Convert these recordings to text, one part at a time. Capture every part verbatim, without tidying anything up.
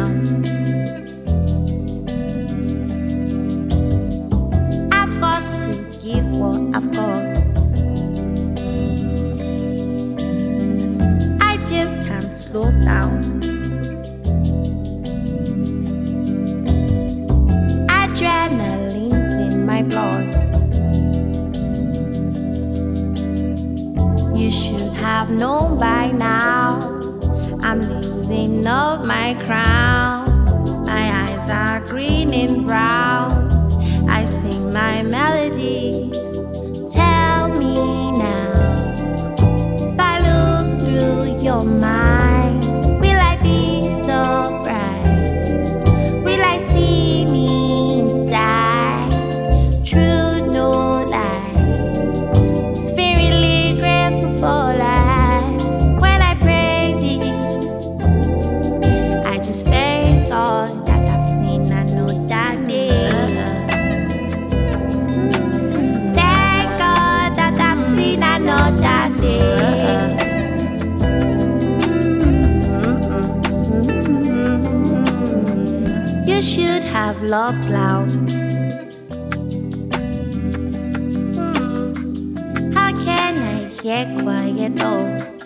now. I've got to give what I've got. I just can't slow down. Adrenaline's in my blood. You should have known by now. I'm living up my crown. My eyes are green and brown. I sing my melody. Tell me now, if I look through your mind, will I be surprised? Will I see me inside? True, no lie. Feel really grateful for life. When I pray this, I just thank God that I've seen another day. Thank God that I've seen another day. You should have loved loud. How can I hear quiet thoughts?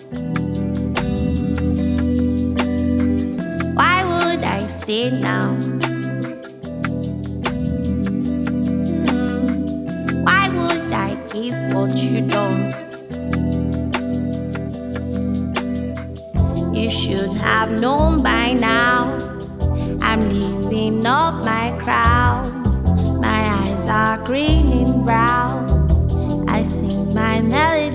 Why would I stay now? Why would I give what you don't? You should have known by now. I'm living up my crown. My eyes are green and brown. I sing my melody.